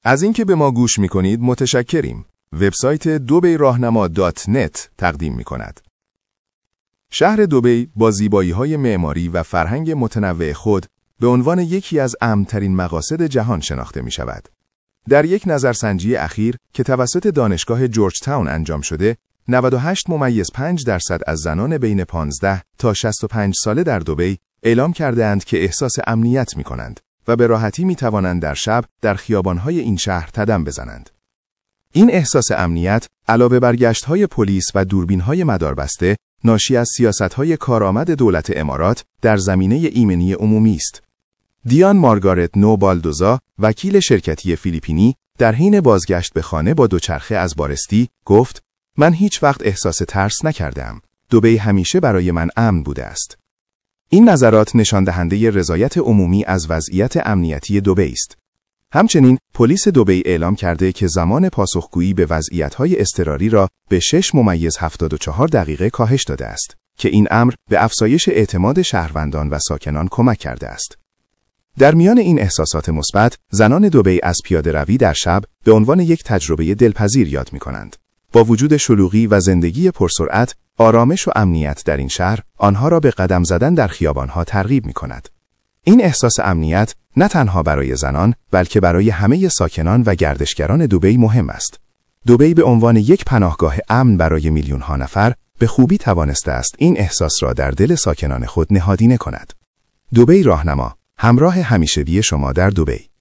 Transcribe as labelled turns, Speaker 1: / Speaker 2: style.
Speaker 1: از اینکه به ما گوش می‌کنید متشکریم. وبسایت dubairahnama.net تقدیم می‌کند. شهر دبی با زیبایی‌های معماری و فرهنگ متنوع خود به عنوان یکی از امن‌ترین مقاصد جهان شناخته می‌شود. در یک نظرسنجی اخیر که توسط دانشگاه جورج تاون انجام شده، 98.5% از زنان بین 15 تا 65 ساله در دبی اعلام کرده‌اند که احساس امنیت می‌کنند و به راحتی می‌توانند در شب در خیابان‌های این شهر قدم بزنند. این احساس امنیت علاوه بر گشت‌های پلیس و دوربین‌های مداربسته ناشی از سیاست‌های کارآمد دولت امارات در زمینه ایمنی عمومی است. دیان مارگارت نو بالدوزا، وکیل شرکتی فیلیپینی، در حین بازگشت به خانه با دوچرخه از بارستی گفت: من هیچ وقت احساس ترس نکردم. دبی همیشه برای من امن بوده است. این نظرات نشان دهنده رضایت عمومی از وضعیت امنیتی دبی است. همچنین پلیس دبی اعلام کرده که زمان پاسخگویی به وضعیت‌های اضطراری را به 6.74 دقیقه کاهش داده است که این امر به افزایش اعتماد شهروندان و ساکنان کمک کرده است. در میان این احساسات مثبت، زنان دبی از پیاده‌روی در شب به عنوان یک تجربه دلپذیر یاد می‌کنند. با وجود شلوغی و زندگی پرسرعت، آرامش و امنیت در این شهر آنها را به قدم زدن در خیابان‌ها ترغیب می‌کند. این احساس امنیت نه تنها برای زنان بلکه برای همه ساکنان و گردشگران دبی مهم است. دبی به عنوان یک پناهگاه امن برای میلیون‌ها نفر به خوبی توانسته است این احساس را در دل ساکنان خود نهادینه کند. دبی راهنما، همراه همیشگی شما در دبی.